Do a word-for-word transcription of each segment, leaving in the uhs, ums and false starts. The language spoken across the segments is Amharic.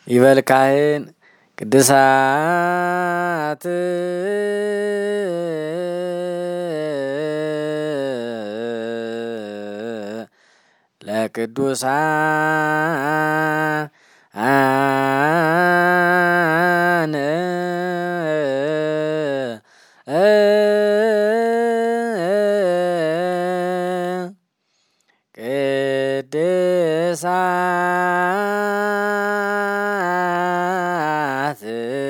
ይበል ካህን ቅድሳት ለቅዱሳን አነ ቅድሳት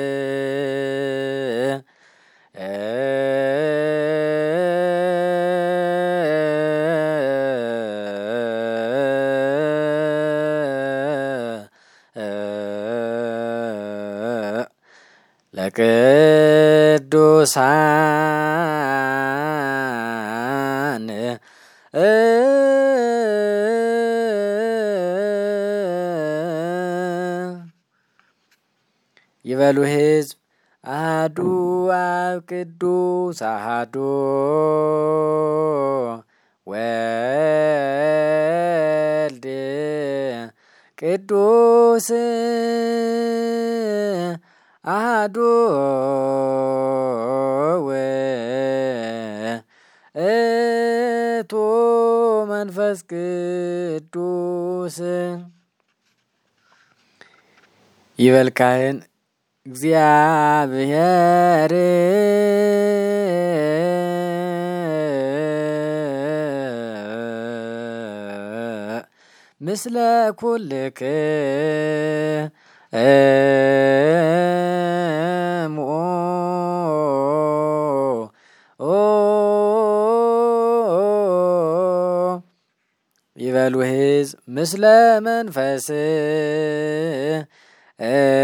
ለቅዱሳን ይበሉ ሕዝብ አሐዱ አብ ቅዱስ አሐዱ ወልድ ቅዱስ አሐዱ ውእቱ መንፈስ ቅዱስ። ይበል ካህን እግዚአብሔር ምስለ ኩልክሙ ይበሉ ሕዝብ ምስለ መንፈስ